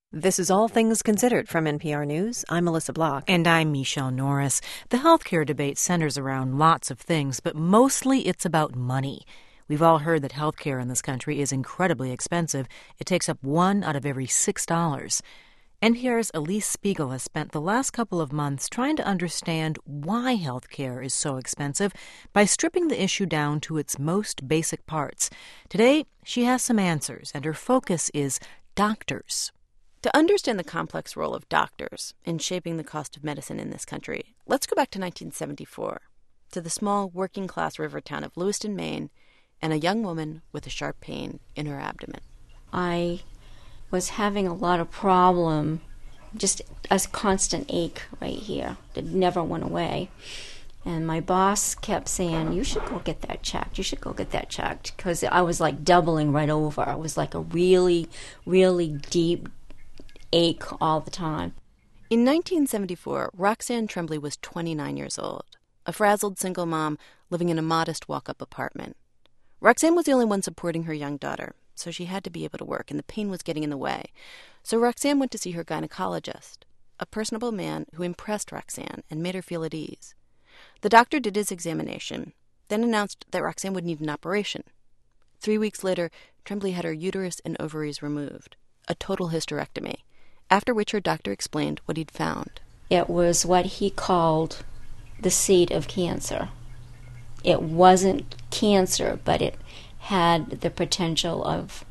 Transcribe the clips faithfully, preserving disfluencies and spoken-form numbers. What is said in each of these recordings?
This is All Things Considered from N P R News. I'm Melissa Block. And I'm Michelle Norris. The healthcare debate centers around lots of things, but mostly it's about money. We've all heard that healthcare in this country is incredibly expensive. It takes up one out of every six dollars. N P R's Elise Spiegel has spent the last couple of months trying to understand why healthcare is so expensive by stripping the issue down to its most basic parts. Today, she has some answers, and her focus is doctors. To understand the complex role of doctors in shaping the cost of medicine in this country, let's go back to nineteen seventy-four, to the small working-class river town of Lewiston, Maine, and a young woman with a sharp pain in her abdomen. I was having a lot of problem, just a constant ache right here that never went away. And my boss kept saying, you should go get that checked. You should go get that checked. Because I was like doubling right over. It was like a really, really deep ache all the time. In nineteen seventy-four, Roxanne Tremblay was twenty-nine years old, a frazzled single mom living in a modest walk-up apartment. Roxanne was the only one supporting her young daughter, so she had to be able to work, and the pain was getting in the way. So Roxanne went to see her gynecologist, a personable man who impressed Roxanne and made her feel at ease. The doctor did his examination, then announced that Roxanne would need an operation. Three weeks later, Tremblay had her uterus and ovaries removed, a total hysterectomy, after which her doctor explained what he'd found. It was what he called the seed of cancer. It wasn't cancer, but it had the potential of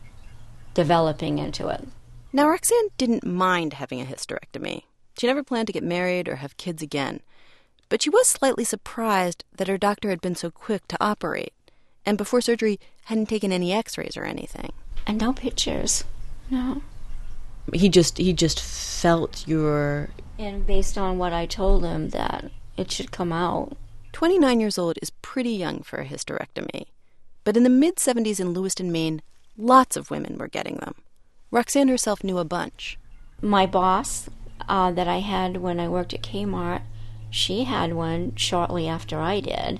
developing into it. Now, Roxanne didn't mind having a hysterectomy. She never planned to get married or have kids again. But she was slightly surprised that her doctor had been so quick to operate, and before surgery hadn't taken any x-rays or anything. And no pictures, no. He just he just felt your... And based on what I told him, that it should come out. twenty-nine years old is pretty young for a hysterectomy. But in the mid-seventies in Lewiston, Maine, lots of women were getting them. Roxanne herself knew a bunch. My boss uh, that I had when I worked at Kmart, she had one shortly after I did.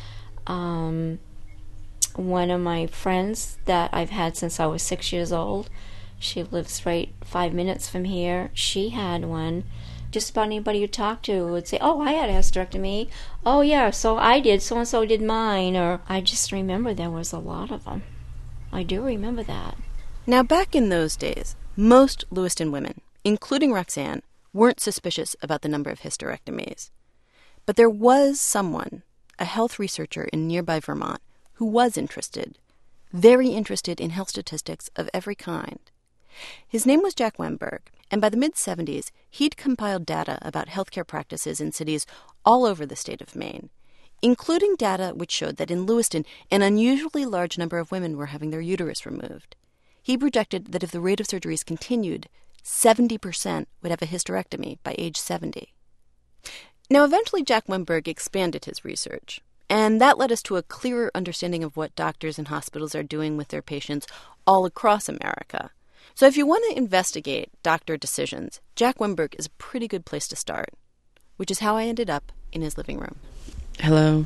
Um, one of my friends that I've had since I was six years old, she lives right five minutes from here. She had one. Just about anybody you talk to would say, oh, I had a hysterectomy. Oh, yeah, so I did. So-and-so did mine. Or I just remember there was a lot of them. I do remember that. Now, back in those days, most Lewiston women, including Roxanne, weren't suspicious about the number of hysterectomies. But there was someone, a health researcher in nearby Vermont, who was interested, very interested in health statistics of every kind. His name was Jack Wemberg, and by the mid-seventies, he'd compiled data about healthcare practices in cities all over the state of Maine, including data which showed that in Lewiston, an unusually large number of women were having their uterus removed. He projected that if the rate of surgeries continued, seventy percent would have a hysterectomy by age seventy. Now, eventually Jack Wemberg expanded his research, and that led us to a clearer understanding of what doctors and hospitals are doing with their patients all across America. So if you want to investigate doctor decisions, Jack Wemberg is a pretty good place to start, which is how I ended up in his living room. Hello.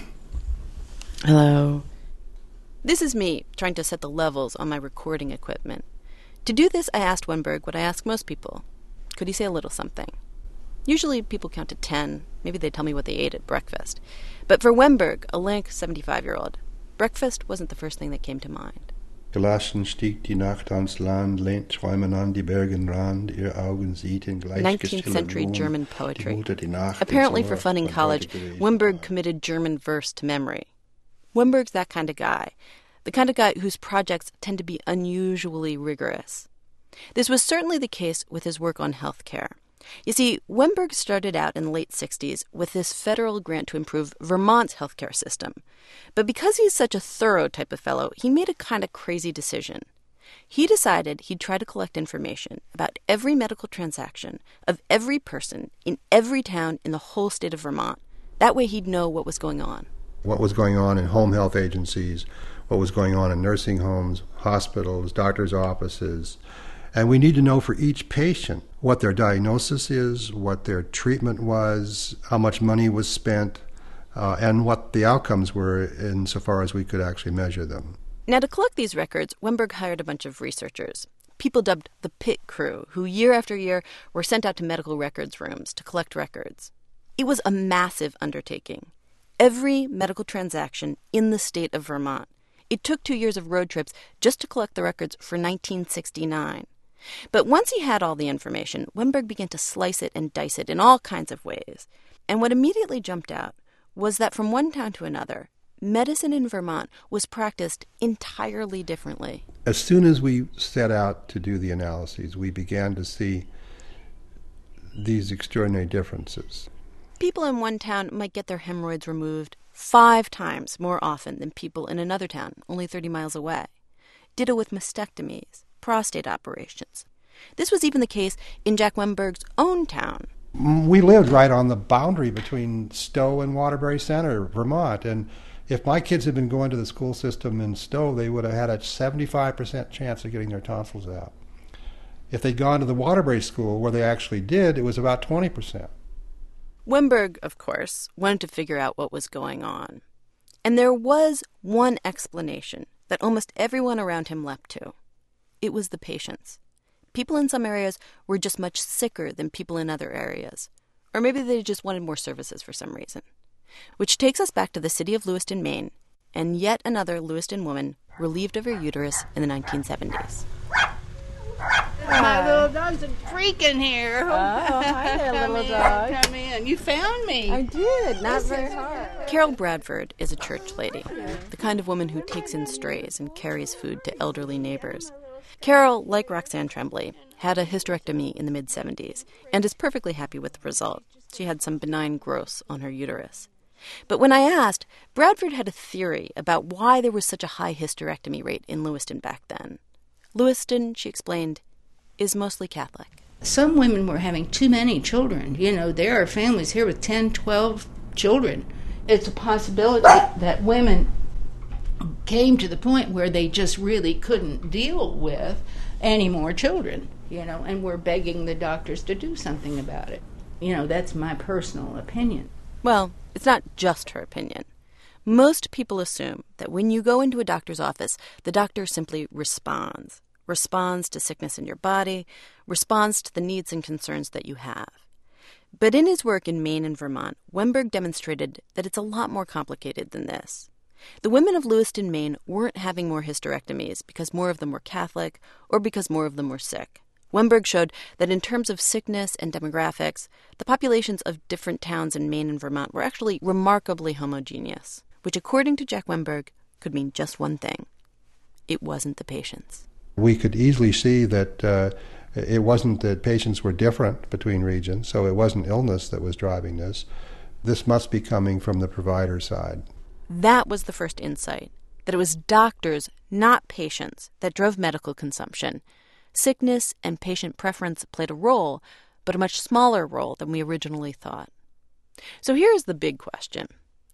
Hello. This is me trying to set the levels on my recording equipment. To do this, I asked Wemberg what I ask most people. Could he say a little something? Usually people count to ten. Maybe they tell me what they ate at breakfast. But for Wemberg, a lank seventy-five-year-old, breakfast wasn't the first thing that came to mind. Gelassen stieg die Nacht ans Land, lehnt träumen an die Bergenrand, ihr Augen sieht in nineteenth century German poetry. Apparently for fun in college, Wemberg committed German verse to memory. Wemberg's that kind of guy, the kind of guy whose projects tend to be unusually rigorous. This was certainly the case with his work on healthcare. You see, Wemberg started out in the late sixties with this federal grant to improve Vermont's healthcare system. But because he's such a thorough type of fellow, he made a kind of crazy decision. He decided he'd try to collect information about every medical transaction of every person in every town in the whole state of Vermont. That way he'd know what was going on. What was going on in home health agencies, what was going on in nursing homes, hospitals, doctors' offices. And we need to know for each patient what their diagnosis is, what their treatment was, how much money was spent, uh, and what the outcomes were insofar as we could actually measure them. Now, to collect these records, Wemberg hired a bunch of researchers, people dubbed the pit crew, who year after year were sent out to medical records rooms to collect records. It was a massive undertaking. Every medical transaction in the state of Vermont. It took two years of road trips just to collect the records for nineteen sixty-nine. But once he had all the information, Wennberg began to slice it and dice it in all kinds of ways. And what immediately jumped out was that from one town to another, medicine in Vermont was practiced entirely differently. As soon as we set out to do the analyses, we began to see these extraordinary differences. People in one town might get their hemorrhoids removed five times more often than people in another town, only thirty miles away. Ditto with mastectomies, prostate operations. This was even the case in Jack Wennberg's own town. We lived right on the boundary between Stowe and Waterbury Center, Vermont, and if my kids had been going to the school system in Stowe, they would have had a seventy-five percent chance of getting their tonsils out. If they'd gone to the Waterbury school, where they actually did, it was about twenty percent. Wennberg, of course, wanted to figure out what was going on. And there was one explanation that almost everyone around him leapt to. It was the patients. People in some areas were just much sicker than people in other areas. Or maybe they just wanted more services for some reason. Which takes us back to the city of Lewiston, Maine, and yet another Lewiston woman relieved of her uterus in the nineteen seventies. My little dog's a freak in here. Oh, hi there, come little in, dog. Come in. You found me. I did. Not very hard. Carol Bradford is a church lady, the kind of woman who takes in strays and carries food to elderly neighbors. Carol, like Roxanne Tremblay, had a hysterectomy in the mid-seventies and is perfectly happy with the result. She had some benign growths on her uterus. But when I asked, Bradford had a theory about why there was such a high hysterectomy rate in Lewiston back then. Lewiston, she explained, is mostly Catholic. Some women were having too many children. You know, there are families here with ten, twelve children. It's a possibility that women came to the point where they just really couldn't deal with any more children, you know, and were begging the doctors to do something about it. You know, that's my personal opinion. Well, it's not just her opinion. Most people assume that when you go into a doctor's office, the doctor simply responds. responds to sickness in your body, responds to the needs and concerns that you have. But in his work in Maine and Vermont, Wennberg demonstrated that it's a lot more complicated than this. The women of Lewiston, Maine weren't having more hysterectomies because more of them were Catholic or because more of them were sick. Wennberg showed that in terms of sickness and demographics, the populations of different towns in Maine and Vermont were actually remarkably homogeneous, which according to Jack Wennberg could mean just one thing. It wasn't the patients. We could easily see that uh, it wasn't that patients were different between regions, so it wasn't illness that was driving this. This must be coming from the provider side. That was the first insight, that it was doctors, not patients, that drove medical consumption. Sickness and patient preference played a role, but a much smaller role than we originally thought. So here's the big question.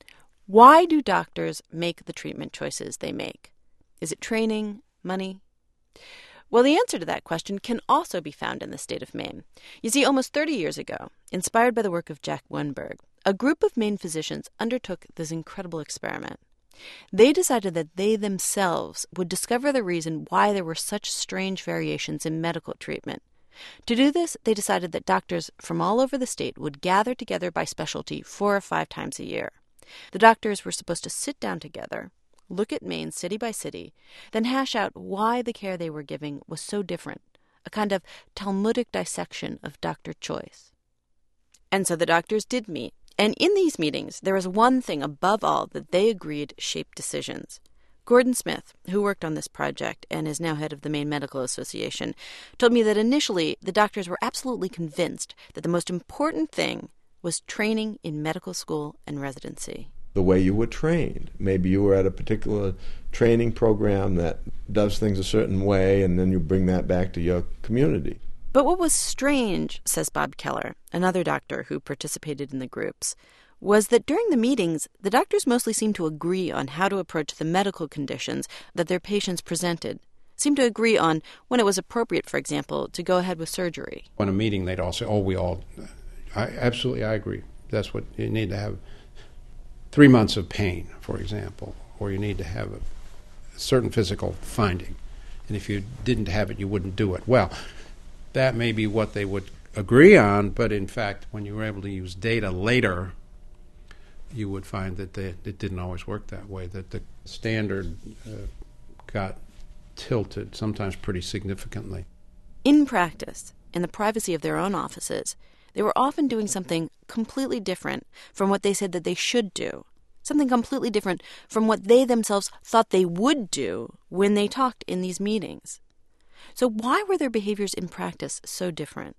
Why do doctors make the treatment choices they make? Is it training, money? Well, the answer to that question can also be found in the state of Maine. You see, almost thirty years ago, inspired by the work of Jack Wennberg, a group of Maine physicians undertook this incredible experiment. They decided that they themselves would discover the reason why there were such strange variations in medical treatment. To do this, they decided that doctors from all over the state would gather together by specialty four or five times a year. The doctors were supposed to sit down together, look at Maine city by city, then hash out why the care they were giving was so different, a kind of Talmudic dissection of doctor choice. And so the doctors did meet, and in these meetings there was one thing above all that they agreed shaped decisions. Gordon Smith, who worked on this project and is now head of the Maine Medical Association, told me that initially the doctors were absolutely convinced that the most important thing was training in medical school and residency. The way you were trained. Maybe you were at a particular training program that does things a certain way, and then you bring that back to your community. But what was strange, says Bob Keller, another doctor who participated in the groups, was that during the meetings, the doctors mostly seemed to agree on how to approach the medical conditions that their patients presented, seemed to agree on when it was appropriate, for example, to go ahead with surgery. On a meeting, they'd all say, oh, we all, I, absolutely, I agree. That's what you need to have. Three months of pain, for example, or you need to have a certain physical finding. and if you didn't have it, you wouldn't do it. Well, that may be what they would agree on, but in fact, when you were able to use data later, you would find that they, it didn't always work that way, that the standard uh, got tilted, sometimes pretty significantly. In practice, in the privacy of their own offices, they were often doing something completely different from what they said that they should do, something completely different from what they themselves thought they would do when they talked in these meetings. So why were their behaviors in practice so different?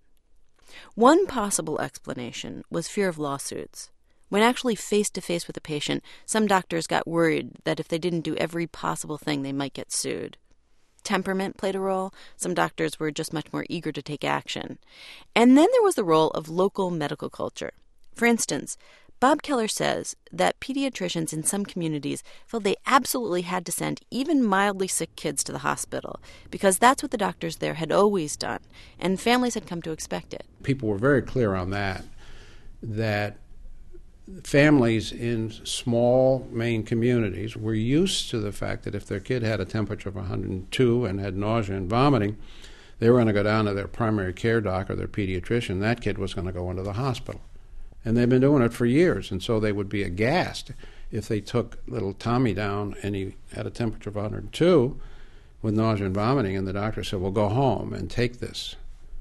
One possible explanation was fear of lawsuits. When actually face-to-face with a patient, some doctors got worried that if they didn't do every possible thing, they might get sued. Temperament played a role. Some doctors were just much more eager to take action. And then there was the role of local medical culture. For instance, Bob Keller says that pediatricians in some communities felt they absolutely had to send even mildly sick kids to the hospital because that's what the doctors there had always done, and families had come to expect it. People were very clear on that, that families in small Maine communities were used to the fact that if their kid had a temperature of one hundred two and had nausea and vomiting, they were going to go down to their primary care doc or their pediatrician. That kid was going to go into the hospital. And they've been doing it for years, and so they would be aghast if they took little Tommy down and he had a temperature of one hundred two with nausea and vomiting, and the doctor said, well, go home and take this.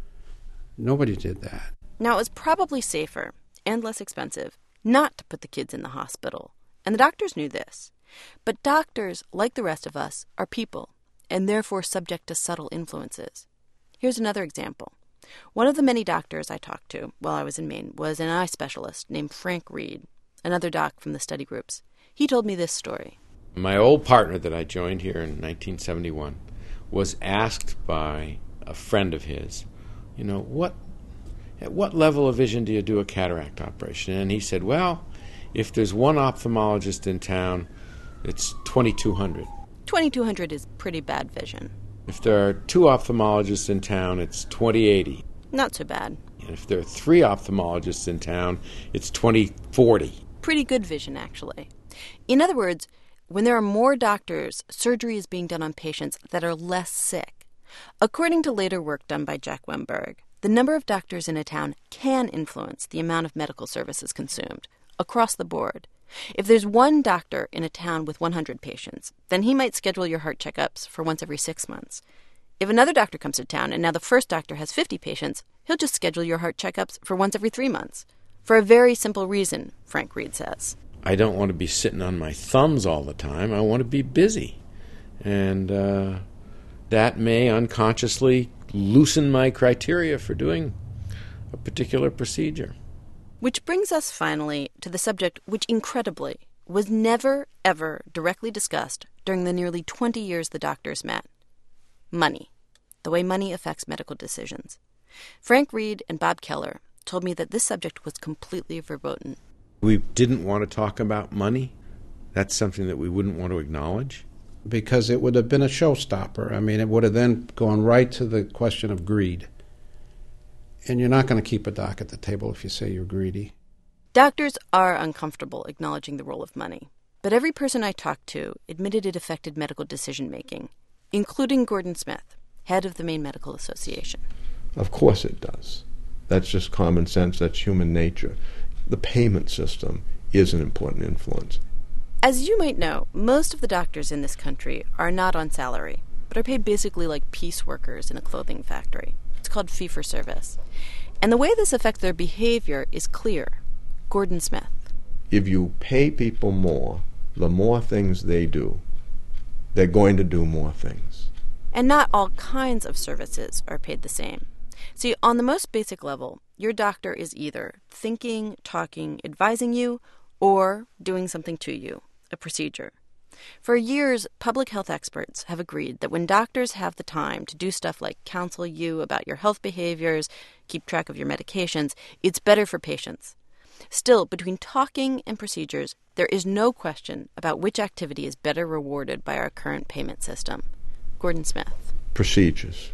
Nobody did that. Now, it was probably safer and less expensive not to put the kids in the hospital, and the doctors knew this. But doctors, like the rest of us, are people, and therefore subject to subtle influences. Here's another example. One of the many doctors I talked to while I was in Maine was an eye specialist named Frank Reed, another doc from the study groups. He told me this story. My old partner that I joined here in nineteen seventy-one was asked by a friend of his, you know, what at what level of vision do you do a cataract operation? And he said, well, if there's one ophthalmologist in town, it's twenty-two hundred. twenty-two hundred is pretty bad vision. If there are two ophthalmologists in town, it's twenty eighty. Not so bad. And if there are three ophthalmologists in town, it's twenty forty. Pretty good vision, actually. In other words, when there are more doctors, surgery is being done on patients that are less sick. According to later work done by Jack Wemberg, the number of doctors in a town can influence the amount of medical services consumed, across the board. If there's one doctor in a town with one hundred patients, then he might schedule your heart checkups for once every six months. If another doctor comes to town and now the first doctor has fifty patients, he'll just schedule your heart checkups for once every three months. For a very simple reason, Frank Reed says. I don't want to be sitting on my thumbs all the time. I want to be busy. And uh, that may unconsciously loosen my criteria for doing a particular procedure. Which brings us finally to the subject which, incredibly, was never, ever directly discussed during the nearly twenty years the doctors met. Money. The way money affects medical decisions. Frank Reed and Bob Keller told me that this subject was completely verboten. We didn't want to talk about money. That's something that we wouldn't want to acknowledge. Because it would have been a showstopper. I mean, it would have then gone right to the question of greed. And you're not going to keep a doc at the table if you say you're greedy. Doctors are uncomfortable acknowledging the role of money. But every person I talked to admitted it affected medical decision-making, including Gordon Smith, head of the Maine Medical Association. Of course it does. That's just common sense. That's human nature. The payment system is an important influence. As you might know, most of the doctors in this country are not on salary, but are paid basically like piece workers in a clothing factory. It's called fee-for-service. And the way this affects their behavior is clear. Gordon Smith. If you pay people more, the more things they do, they're going to do more things. And not all kinds of services are paid the same. See, on the most basic level, your doctor is either thinking, talking, advising you, or doing something to you, a procedure. For years, public health experts have agreed that when doctors have the time to do stuff like counsel you about your health behaviors, keep track of your medications, it's better for patients. Still, between talking and procedures, there is no question about which activity is better rewarded by our current payment system. Gordon Smith. Procedures.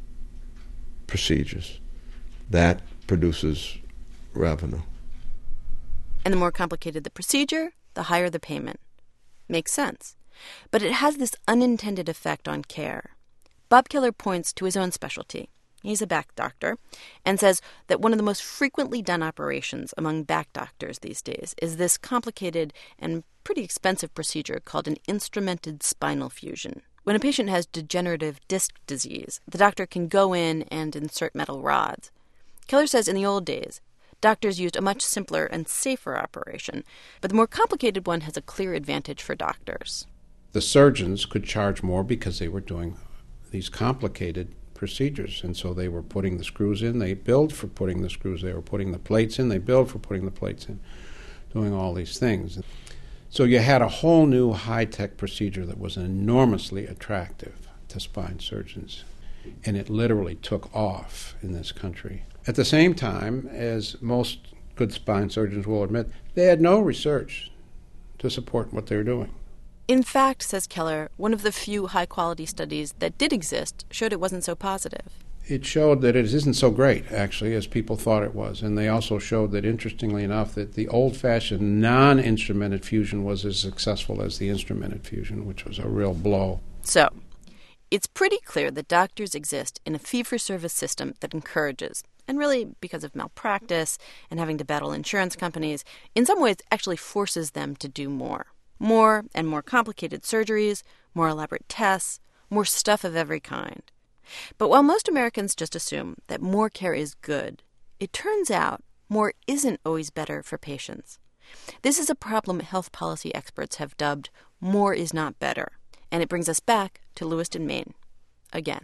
Procedures. That produces revenue. And the more complicated the procedure, the higher the payment. Makes sense. But it has this unintended effect on care. Bob Keller points to his own specialty. He's a back doctor, and says that one of the most frequently done operations among back doctors these days is this complicated and pretty expensive procedure called an instrumented spinal fusion. When a patient has degenerative disc disease, the doctor can go in and insert metal rods. Keller says in the old days, doctors used a much simpler and safer operation, but the more complicated one has a clear advantage for doctors. The surgeons could charge more because they were doing these complicated procedures, and so they were putting the screws in, they billed for putting the screws, they were putting the plates in, they billed for putting the plates in, doing all these things. So you had a whole new high-tech procedure that was enormously attractive to spine surgeons, and it literally took off in this country. At the same time, as most good spine surgeons will admit, they had no research to support what they were doing. In fact, says Keller, one of the few high-quality studies that did exist showed it wasn't so positive. It showed that it isn't so great, actually, as people thought it was. And they also showed that, interestingly enough, that the old-fashioned non-instrumented fusion was as successful as the instrumented fusion, which was a real blow. So, it's pretty clear that doctors exist in a fee-for-service system that encourages, and really because of malpractice and having to battle insurance companies, in some ways actually forces them to do more. More and more complicated surgeries, more elaborate tests, more stuff of every kind. But while most Americans just assume that more care is good, it turns out more isn't always better for patients. This is a problem health policy experts have dubbed more is not better. And it brings us back to Lewiston, Maine. Again.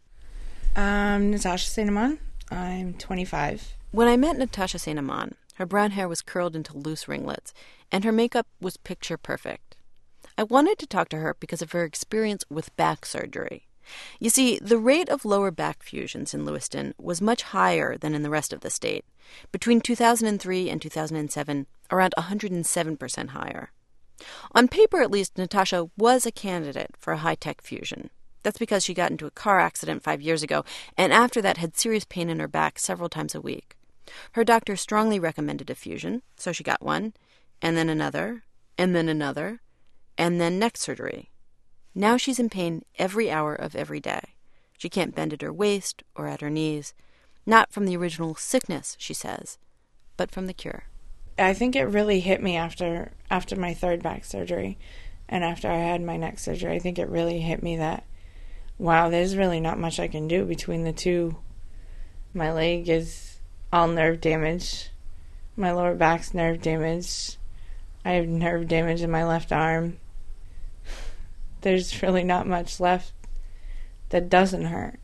I'm Natasha Saint Amand. I'm twenty-five. When I met Natasha Saint Amand, her brown hair was curled into loose ringlets, and her makeup was picture perfect. I wanted to talk to her because of her experience with back surgery. You see, the rate of lower back fusions in Lewiston was much higher than in the rest of the state. Between two thousand three and two thousand seven, around one hundred seven percent higher. On paper, at least, Natasha was a candidate for a high-tech fusion. That's because she got into a car accident five years ago, and after that had serious pain in her back several times a week. Her doctor strongly recommended a fusion, so she got one, and then another, and then another, and then neck surgery. Now she's in pain every hour of every day. She can't bend at her waist or at her knees. Not from the original sickness, she says, but from the cure. I think it really hit me after after my third back surgery and after I had my neck surgery. I think it really hit me that, wow, there's really not much I can do between the two. My leg is all nerve damage. My lower back's nerve damage. I have nerve damage in my left arm. There's really not much left that doesn't hurt.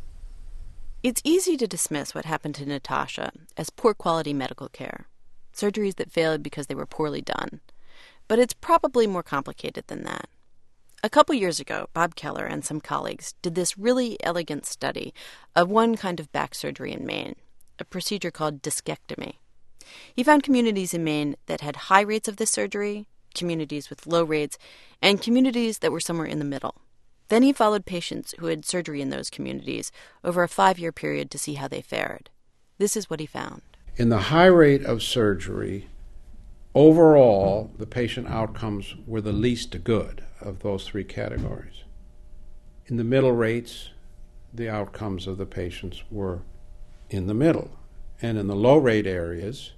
It's easy to dismiss what happened to Natasha as poor quality medical care, surgeries that failed because they were poorly done. But it's probably more complicated than that. A couple years ago, Bob Keller and some colleagues did this really elegant study of one kind of back surgery in Maine, a procedure called discectomy. He found communities in Maine that had high rates of this surgery, communities with low rates, and communities that were somewhere in the middle. Then he followed patients who had surgery in those communities over a five-year period to see how they fared. This is what he found. In the high rate of surgery, overall, the patient outcomes were the least good of those three categories. In the middle rates, the outcomes of the patients were in the middle. And in the low rate areas,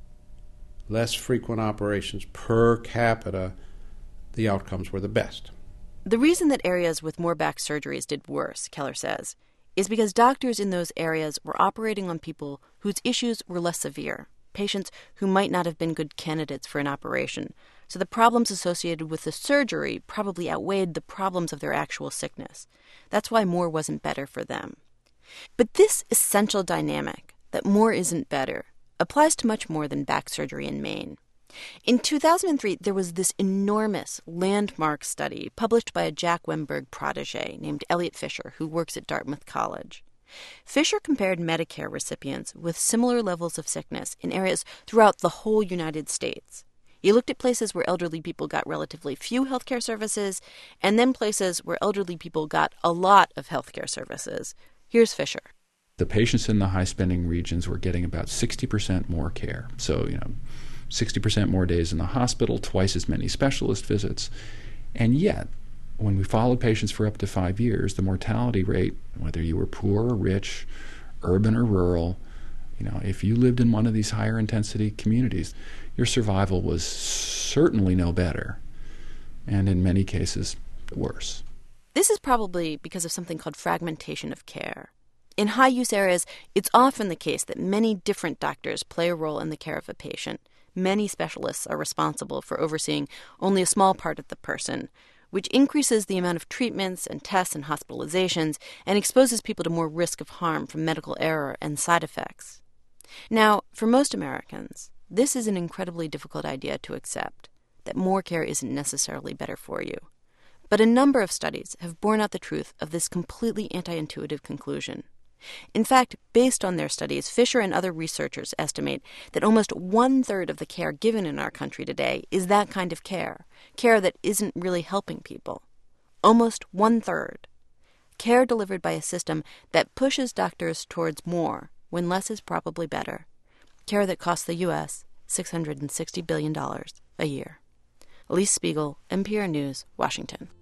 less frequent operations per capita, the outcomes were the best. The reason that areas with more back surgeries did worse, Keller says, is because doctors in those areas were operating on people whose issues were less severe, patients who might not have been good candidates for an operation. So the problems associated with the surgery probably outweighed the problems of their actual sickness. That's why more wasn't better for them. But this essential dynamic, that more isn't better, applies to much more than back surgery in Maine. In two thousand three, there was this enormous landmark study published by a Jack Wemberg protege named Elliot Fisher, who works at Dartmouth College. Fisher compared Medicare recipients with similar levels of sickness in areas throughout the whole United States. He looked at places where elderly people got relatively few healthcare services, and then places where elderly people got a lot of healthcare services. Here's Fisher. The patients in the high-spending regions were getting about sixty percent more care. So, you know, sixty percent more days in the hospital, twice as many specialist visits. And yet, when we followed patients for up to five years, the mortality rate, whether you were poor or rich, urban or rural, you know, if you lived in one of these higher intensity communities, your survival was certainly no better, and in many cases, worse. This is probably because of something called fragmentation of care. In high-use areas, it's often the case that many different doctors play a role in the care of a patient. Many specialists are responsible for overseeing only a small part of the person, which increases the amount of treatments and tests and hospitalizations and exposes people to more risk of harm from medical error and side effects. Now, for most Americans, this is an incredibly difficult idea to accept, that more care isn't necessarily better for you. But a number of studies have borne out the truth of this completely anti-intuitive conclusion. In fact, based on their studies, Fisher and other researchers estimate that almost one-third of the care given in our country today is that kind of care, care that isn't really helping people. Almost one-third. Care delivered by a system that pushes doctors towards more when less is probably better. Care that costs the U S six hundred sixty billion dollars a year. Elise Spiegel, N P R News, Washington.